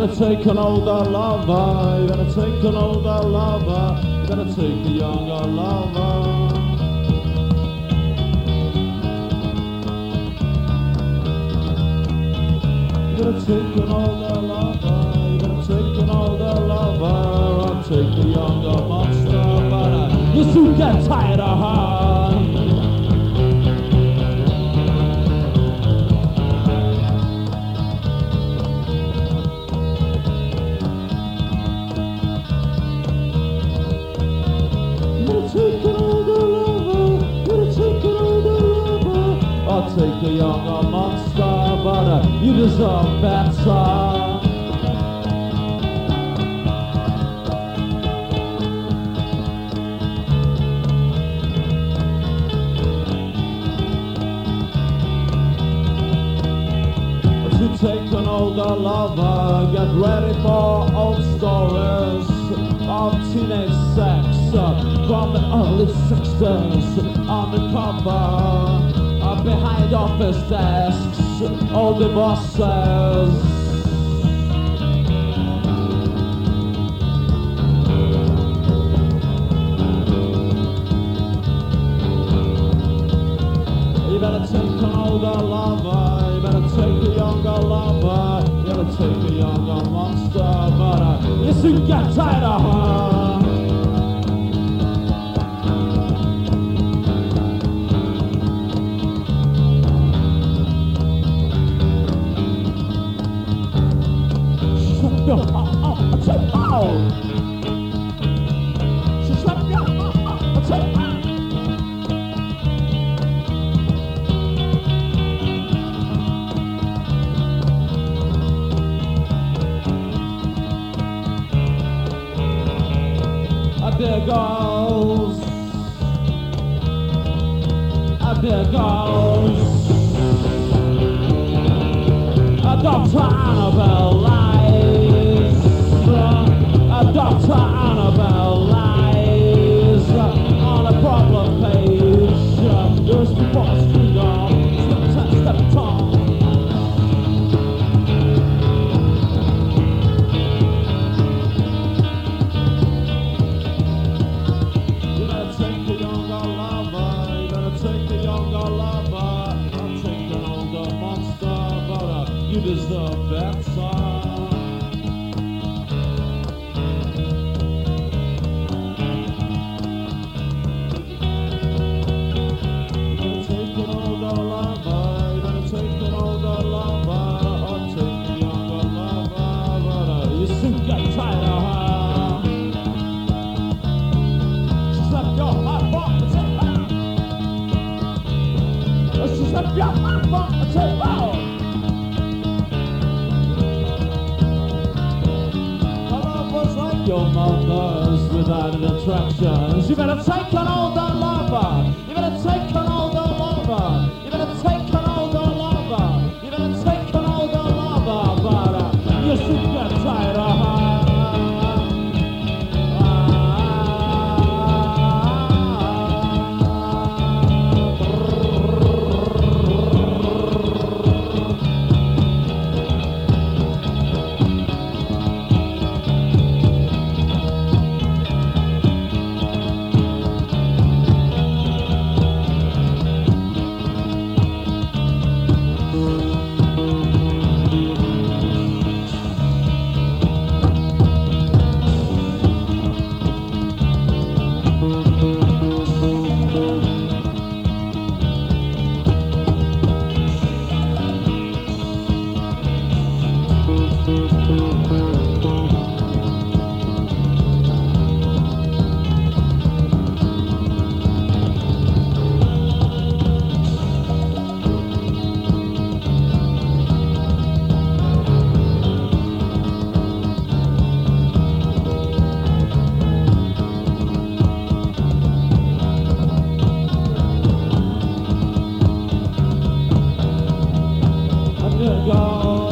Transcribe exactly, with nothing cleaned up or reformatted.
better take an older lover. You better take an older lover. You better take a younger lover. You better take an older lover. You better take an older lover. I'll take a younger monster, but uh, you soon get tired of her. Take an older lover, you take an older lover. I'll take a younger monster, but uh, you deserve better. To take an older lover, get ready for old stories of teenage sex from the early sixties, undercover, uh, behind office desks, all the bosses. You better take an older lover, you better take a younger lover, you better take a younger monster, but uh, you soon get tired of her. Your heart up, take out. She slapped your heart up, take out. There goes, there goes a Doctor Annabelle lies, a Doctor Annabelle lies on a problem page. There's the boss freedom, step ten, step tall. You deserve better. You better take an older lover. You better take an older lover. Or take a younger lover. But uh, you soon get tired of her. She slapped your heart for the tape. She slapped your heart for the tape. Your mother's without attractions. You better take an older lover. You better take an older lover. You better take an older lover. You better take an older lover. But uh, you should get tired of her. Go.